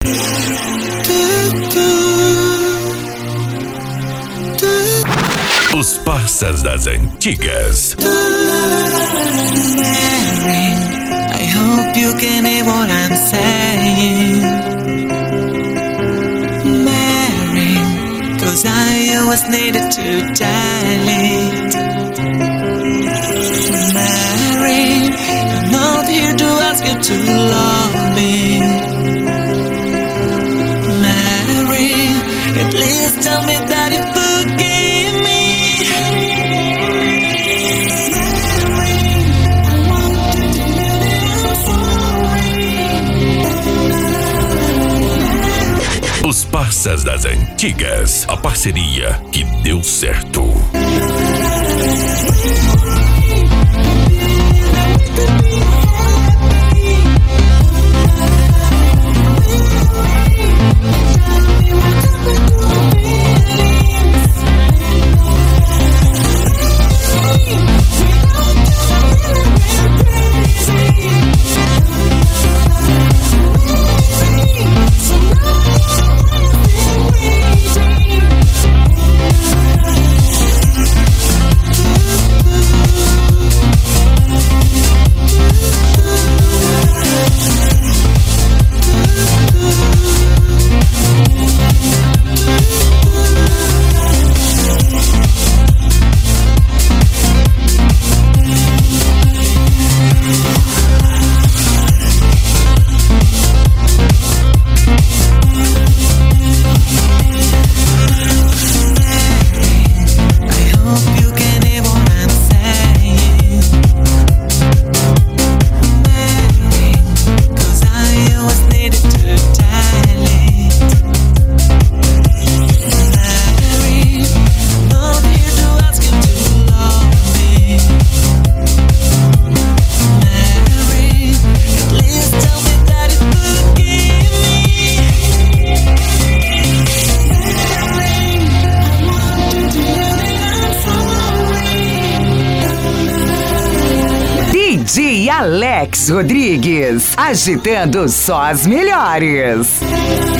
Os passas das antigas. Mary, I hope you can hear what I'm saying. Mary, 'cause I always needed to dilate. Mary, I'm not here to ask you to love me. Mary, at least tell me that you forgive me. Os passas das antigas. A parceria que deu certo. DJ Alex Rodrigues, agitando só as melhores.